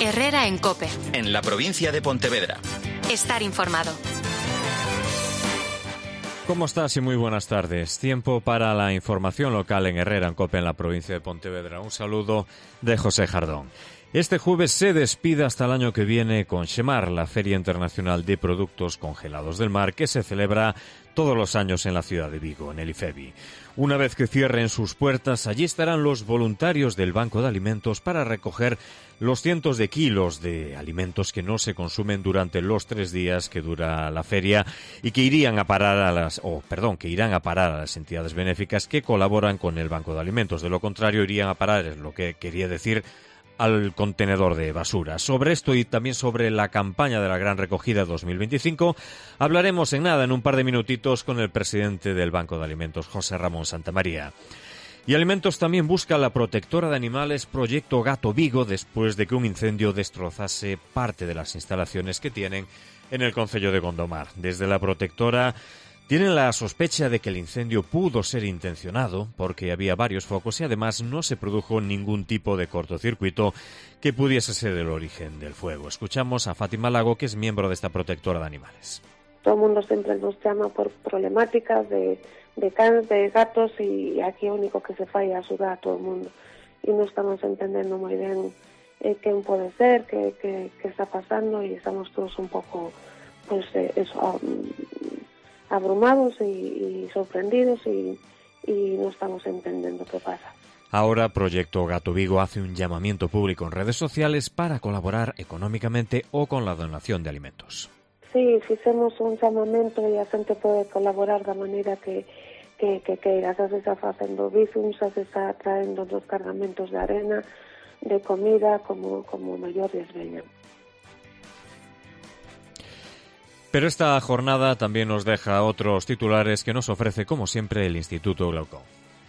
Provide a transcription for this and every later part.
Herrera en COPE. En la provincia de Pontevedra. Estar informado. ¿Cómo estás y muy buenas tardes? Tiempo para la información local en Herrera en COPE en la provincia de Pontevedra. Un saludo de José Jardón. Este jueves se despide hasta el año que viene con Xemar, la Feria Internacional de Productos Congelados del Mar, que se celebra todos los años en la ciudad de Vigo, en el IFEBI. Una vez que cierren sus puertas, allí estarán los voluntarios del Banco de Alimentos para recoger los cientos de kilos de alimentos que no se consumen durante los 3 días que dura la feria y que irán a parar a las entidades benéficas que colaboran con el Banco de Alimentos. De lo contrario, irían a parar, es lo que quería decir, al contenedor de basura. Sobre esto y también sobre la campaña de la Gran Recogida 2025 hablaremos en un par de minutitos con el presidente del Banco de Alimentos, José Ramón Santamaría. Y Alimentos también busca la protectora de animales Proyecto Gato Vigo después de que un incendio destrozase parte de las instalaciones que tienen en el concello de Gondomar. Desde la protectora tienen la sospecha de que el incendio pudo ser intencionado porque había varios focos y además no se produjo ningún tipo de cortocircuito que pudiese ser el origen del fuego. Escuchamos a Fátima Lago, que es miembro de esta protectora de animales. Todo el mundo siempre nos llama por problemáticas de cans, de gatos, y aquí lo único que se falla es ayudar a todo el mundo. Y no estamos entendiendo muy bien qué puede ser, qué está pasando, y estamos todos un poco abrumados y sorprendidos y no estamos entendiendo qué pasa. Ahora Proyecto Gato Vigo hace un llamamiento público en redes sociales para colaborar económicamente o con la donación de alimentos. Sí, hicimos un llamamento y la gente puede colaborar de manera que queira. Se está facendo bizums, se está traendo los cargamentos de arena, de comida, como mellor les veña. Pero esta jornada también nos deja otros titulares que nos ofrece, como siempre, el Instituto Glaucón.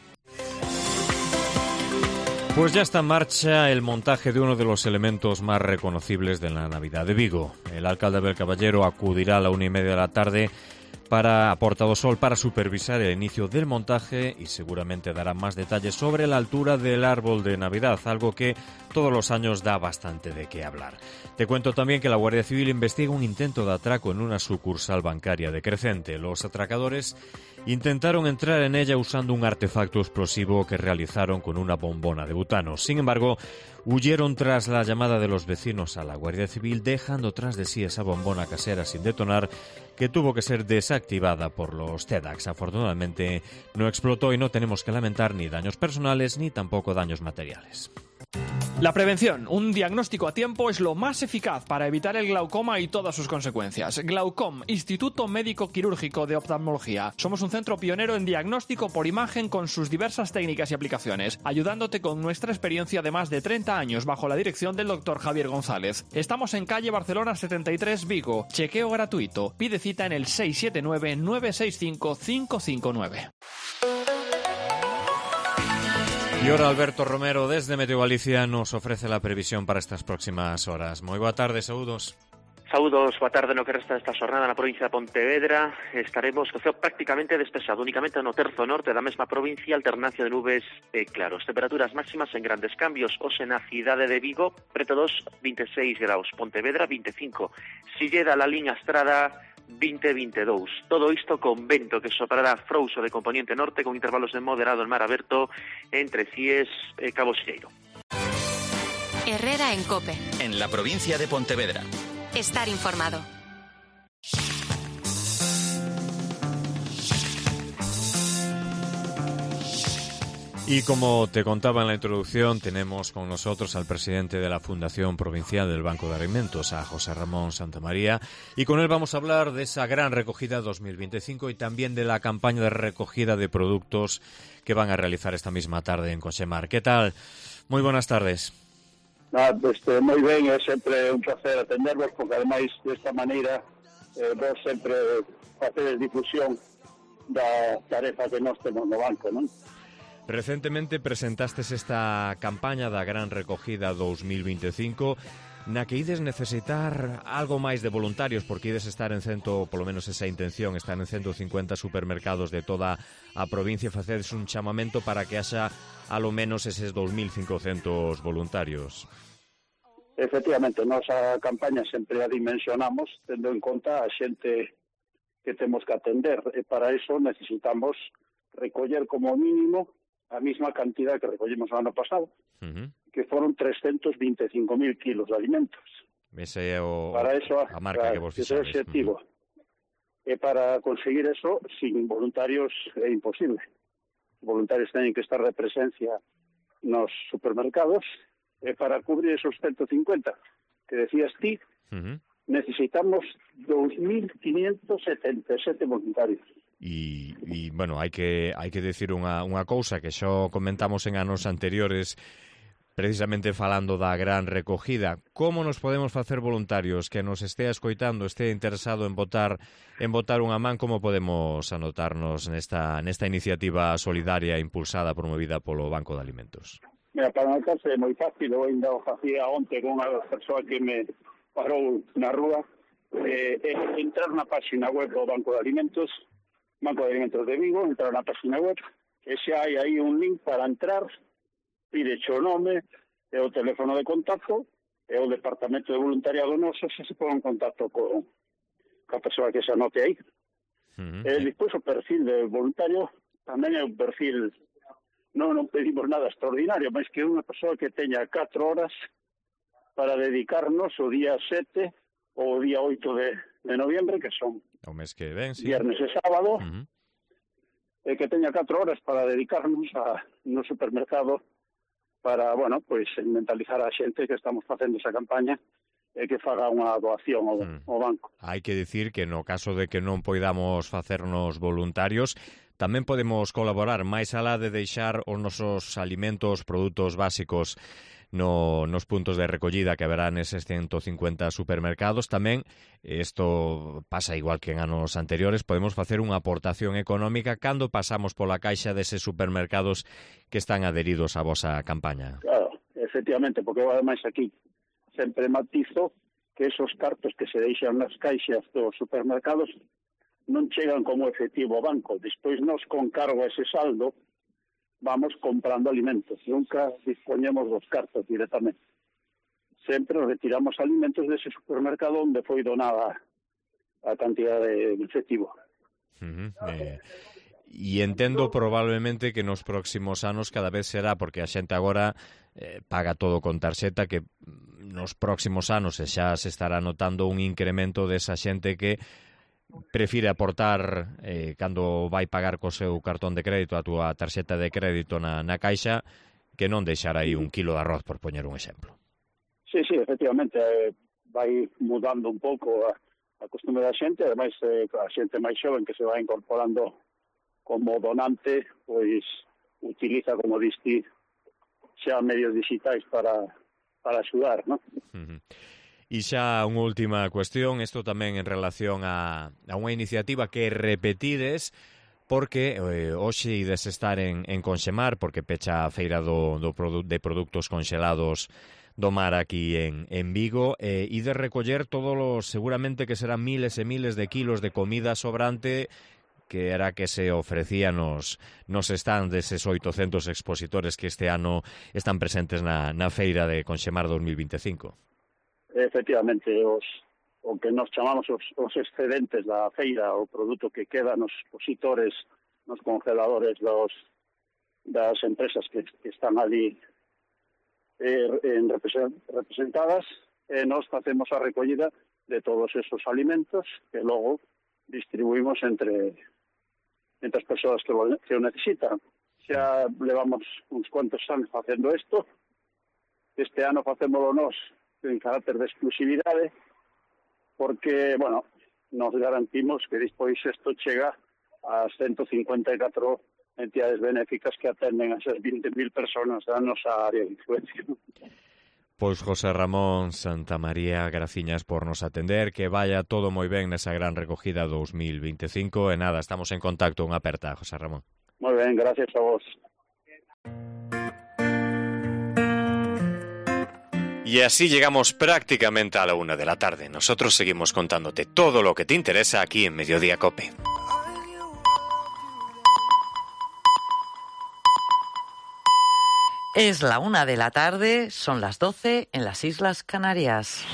Pues ya está en marcha el montaje de uno de los elementos más reconocibles de la Navidad de Vigo. El alcalde Abel Caballero acudirá a la 1:30 de la tarde a Porta do Sol para supervisar el inicio del montaje y seguramente dará más detalles sobre la altura del árbol de Navidad, algo que todos los años da bastante de qué hablar. Te cuento también que la Guardia Civil investiga un intento de atraco en una sucursal bancaria de Crecente. Los atracadores intentaron entrar en ella usando un artefacto explosivo que realizaron con una bombona de butano. Sin embargo, huyeron tras la llamada de los vecinos a la Guardia Civil, dejando tras de sí esa bombona casera sin detonar, que tuvo que ser desactivada por los TEDx. Afortunadamente no explotó y no tenemos que lamentar ni daños personales ni tampoco daños materiales. La prevención, un diagnóstico a tiempo, es lo más eficaz para evitar el glaucoma y todas sus consecuencias. Glaucom, Instituto Médico Quirúrgico de Oftalmología. Somos un centro pionero en diagnóstico por imagen con sus diversas técnicas y aplicaciones, ayudándote con nuestra experiencia de más de 30 años bajo la dirección del Dr. Javier González. Estamos en calle Barcelona 73, Vigo. Chequeo gratuito. Pide cita en el 679-965-559. Y ahora Alberto Romero, desde Meteo Galicia, nos ofrece la previsión para estas próximas horas. Moi boa tarde, saúdos. Saúdos, boa tarde. No que resta desta xornada na provincia de Pontevedra estaremos co ceo prácticamente despexado, únicamente no terzo norte da mesma provincia, alternancia de nubes e claros. Temperaturas máximas en grandes cambios. Hoxe na cidade de Vigo, preto dos 26 graus, Pontevedra 25, Silleda, la liña Estrada 20-22. Todo isto con vento que soprará frouxo de componente norte con intervalos de moderado en mar aberto entre Cies e Cabo Silleiro. Herrera en COPE. En la provincia de Pontevedra. Estar informado. Y como te contaba en la introducción, tenemos con nosotros al presidente de la Fundación Provincial del Banco de Alimentos, a José Ramón Santamaría, y con él vamos a hablar de esa gran recogida 2025 y también de la campaña de recogida de productos que van a realizar esta misma tarde en Conxemar. ¿Qué tal? Muy buenas tardes. Moi ben, é sempre un placer atendervos, porque ademais desta maneira vos sempre facedes difusión da tarefa que nós temos no banco, non? Recentemente presentastes esta campaña da Gran Recogida 2025 na que ides necesitar algo máis de voluntarios, porque ides estar en polo menos esa intención, estar en 150 supermercados de toda a provincia e facedes un chamamento para que haxa alo menos eses 2.500 voluntarios. Efectivamente, nosa campaña sempre a dimensionamos tendo en conta a xente que temos que atender, e para iso necesitamos recoller como mínimo a mesma cantidad que recollemos o ano pasado, que foron 325.000 kilos de alimentos. Ese é para eso, a marca que vos fixades. Ese é o objetivo. E para conseguir eso, sin voluntarios é imposible. Os voluntarios teñen que estar de presencia nos supermercados, e para cubrir esos 150 que decías ti, necesitamos 2.577 voluntarios. E bueno, hai que decir unha cousa que xo comentamos en anos anteriores, precisamente falando da gran recogida. Como nos podemos facer voluntarios? Que nos estea escoitando, este interesado en botar unha man, como podemos anotarnos nesta iniciativa solidaria impulsada, promovida polo Banco de Alimentos? Mira, para anotarse é moi fácil. Eu ainda o facía onte con unha persoa que me parou na rúa. Entrar na página web do Banco de Alimentos de Vigo, entrar na página web, e xa hai aí un link para entrar, pide o nome e o teléfono de contacto, e o departamento de voluntariado noso se pone en contacto con a persoa que se anote aí. E despois o perfil de voluntario tamén é un perfil, non pedimos nada extraordinario, mas que é unha persoa que teña 4 horas para dedicarnos o día 7 ou o día 8 de noviembre, que son o mes que ven, sí, viernes e sábado, e que teña 4 horas para dedicarnos no supermercado para, bueno, pois mentalizar a xente que estamos facendo esa campaña e que faga unha doación ao banco. Hai que dicir que no caso de que non poidamos facernos voluntarios, tamén podemos colaborar máis alá de deixar os nosos alimentos, produtos básicos nos puntos de recollida que haberá neses 150 supermercados. Tamén, isto pasa igual que en anos anteriores, podemos facer unha aportación económica cando pasamos pola caixa deses supermercados que están adheridos á vosa campaña. Claro, efectivamente, porque ademais aquí sempre matizo que esos cartos que se deixan nas caixas dos supermercados non chegan como efectivo ao banco. Despois nos, con cargo a ese saldo, vamos comprando alimentos. Nunca dispoñemos dos cartos directamente. Sempre retiramos alimentos dese supermercado onde foi donada a cantidad de efectivo. E entendo probablemente que nos próximos anos cada vez será, porque a xente agora paga todo con tarxeta, que nos próximos anos xa se estará notando un incremento desa xente que prefire aportar cando vai pagar co seu cartón de crédito, a túa tarxeta de crédito na caixa, que non deixar aí un kilo de arroz, por poñer un exemplo. Sí, efectivamente, vai mudando un pouco a costume da xente, ademais a xente máis xoven que se vai incorporando como donante, pois utiliza, como diste, xa medios digitais para axudar, non? E xa unha última cuestión, isto tamén en relación a unha iniciativa que repetides, porque hoxe ides estar en Conxemar, porque pecha a feira de produtos conxelados do mar aquí en Vigo, ides recoller todos seguramente que serán miles e miles de kilos de comida sobrante, que era que se ofrecía nos stands deses 800 expositores que este ano están presentes na feira de Conxemar 2025. Efectivamente, o que nos chamamos os excedentes da feira, o produto que queda nos expositores, nos congeladores das empresas que están ali representadas, e nos facemos a recollida de todos esos alimentos que logo distribuímos entre as persoas que o necesitan. Xa levamos uns cuantos anos facendo isto. Este ano facémolo nós en carácter de exclusividade, porque, bueno, nos garantimos que despois isto chega ás 154 entidades benéficas que atenden a esas 20.000 personas da nosa área de influencia. Pois José Ramón Santamaría, graciñas por nos atender, que vaya todo moi ben nesa gran recogida 2025, e nada, estamos en contacto, unha aperta, José Ramón. Moi ben, gracias a vos. Y así llegamos prácticamente a la 1 de la tarde. Nosotros seguimos contándote todo lo que te interesa aquí en Mediodía COPE. Es la 1 de la tarde, son las 12 en las Islas Canarias.